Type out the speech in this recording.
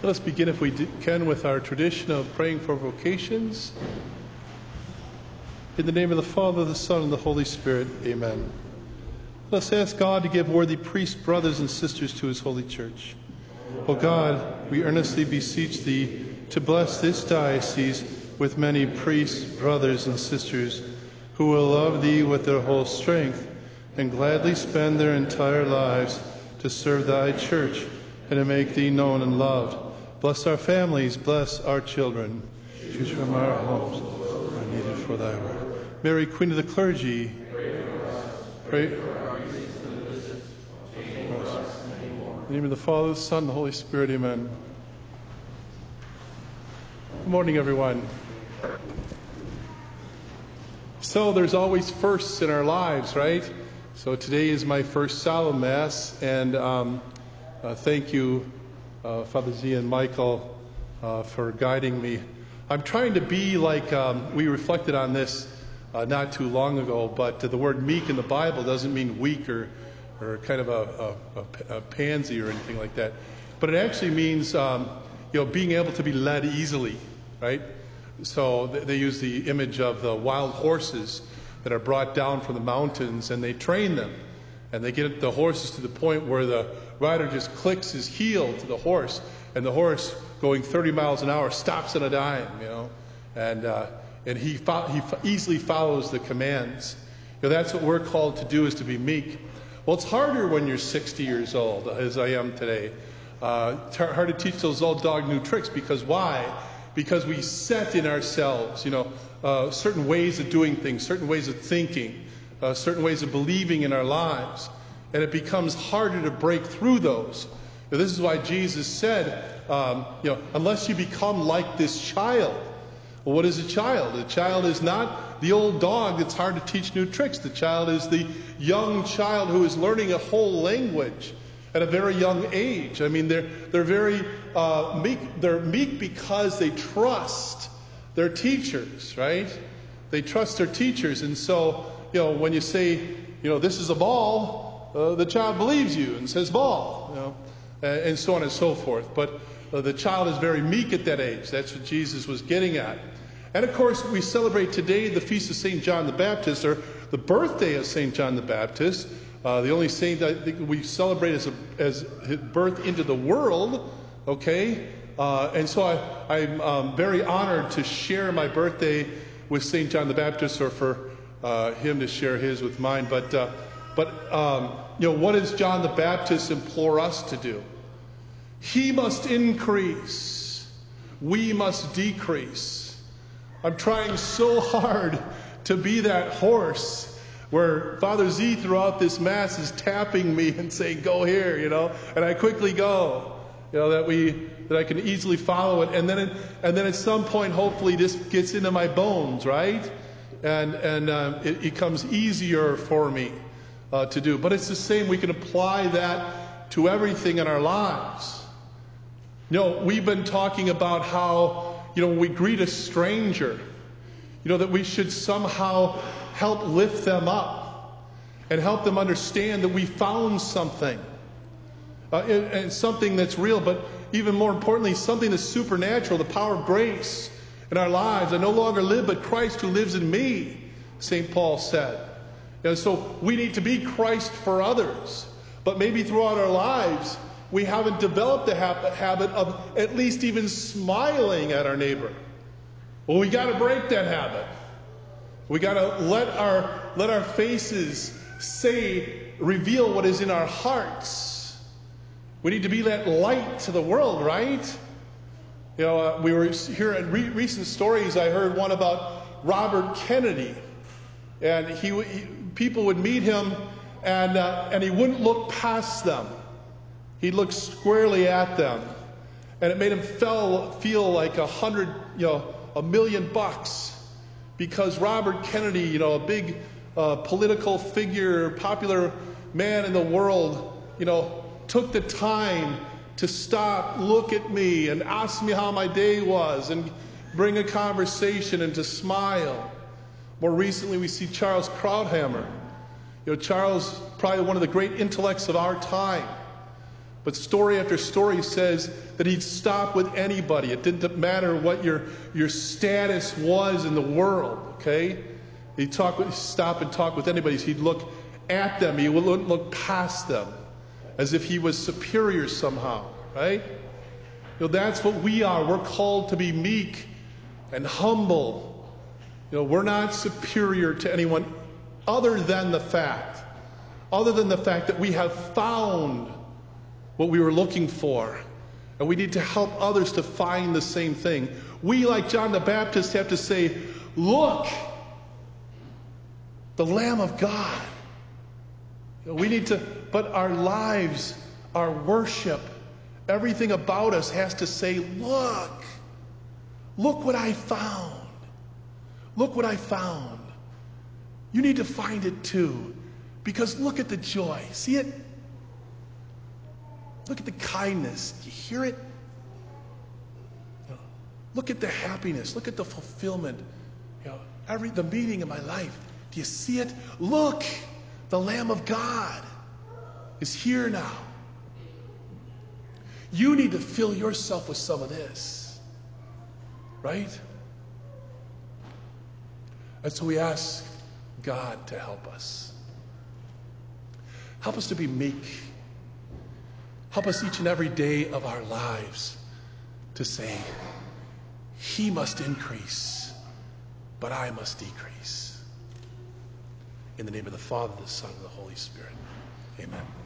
Let us begin, if we can, with our tradition of praying for vocations. In the name of the Father, the Son, and the Holy Spirit, amen. Let us ask God to give worthy priests, brothers, and sisters to his holy church. O God, we earnestly beseech thee to bless this diocese with many priests, brothers, and sisters who will love thee with their whole strength and gladly spend their entire lives to serve thy church and to make thee known and loved. Bless our families, bless our children. Choose from our homes are needed for thy work. Mary, Queen of the clergy, pray. In the name of the Father, the Son, and the Holy Spirit, amen. Good morning, everyone. So there's always firsts in our lives, right? So today is my first solemn Mass, and thank you, Father Z and Michael, for guiding me. I'm trying to be like, we reflected on this not too long ago, but the word meek in the Bible doesn't mean weak or kind of a pansy or anything like that. But it actually means, being able to be led easily, right? So they use the image of the wild horses that are brought down from the mountains, and they train them. And they get the horses to the point where the rider just clicks his heel to the horse, and the horse, going 30 miles an hour, stops on a dime, and he easily follows the commands. That's what we're called to do, is to be meek. Well, it's harder when you're 60 years old, as I am today. It's hard to teach those old dog new tricks, because why? Because we set in ourselves, certain ways of doing things, certain ways of thinking, certain ways of believing in our lives. And it becomes harder to break through those. This is why Jesus said, unless you become like this child. Well, what is a child? A child is not the old dog that's hard to teach new tricks. The child is the young child who is learning a whole language at a very young age. I mean, they're very meek. They're meek because they trust their teachers, right? They trust their teachers. And so, when you say, this is a ball, the child believes you and says ball, and so on and so forth. But the child is very meek at that age. That's what Jesus was getting at. And of course, we celebrate today the feast of St. John the Baptist, or the birthday of St. John the Baptist. The only saint I think we celebrate as his birth into the world, okay? And so I'm very honored to share my birthday with St. John the Baptist, or for him to share his with mine. But what does John the Baptist implore us to do? He must increase, we must decrease. I'm trying so hard to be that horse where Father Z throughout this Mass is tapping me and saying, go here, and I quickly go, that I can easily follow it. And then at some point, hopefully this gets into my bones, right? And it becomes easier for me to do. But it's the same. We can apply that to everything in our lives. We've been talking about how, when we greet a stranger, that we should somehow help lift them up and help them understand that we found something. And something that's real, but even more importantly, something that's supernatural, the power of grace in our lives. I no longer live, but Christ who lives in me, St. Paul said. And so we need to be Christ for others. But maybe throughout our lives, we haven't developed the habit of at least even smiling at our neighbor. Well, we got to break that habit. We got to let our faces reveal what is in our hearts. We need to be that light to the world, right? We were hearing recent stories. I heard one about Robert Kennedy, and people would meet him, and he wouldn't look past them. He'd look squarely at them, and it made him feel like $1 million, because Robert Kennedy, a big political figure, popular man in the world, took the time to stop, look at me, and ask me how my day was, and bring a conversation and to smile. More recently, we see Charles Krauthammer. Charles, probably one of the great intellects of our time. But story after story says that he'd stop with anybody. It didn't matter what your status was in the world, okay? He'd stop and talk with anybody. He'd look at them. He wouldn't look past them as if he was superior somehow, right? That's what we are. We're called to be meek and humble. We're not superior to anyone other than the fact that we have found what we were looking for. And we need to help others to find the same thing. We, like John the Baptist, have to say, look, the Lamb of God. We need to, but our lives, our worship, everything about us has to say, look what I found. Look what I found. You need to find it too. Because look at the joy. See it? Look at the kindness. Do you hear it? Look at the happiness. Look at the fulfillment. The meaning of my life. Do you see it? Look, the Lamb of God is here now. You need to fill yourself with some of this. Right? And so we ask God to help us. Help us to be meek. Help us each and every day of our lives to say, He must increase, but I must decrease. In the name of the Father, the Son, and the Holy Spirit. Amen.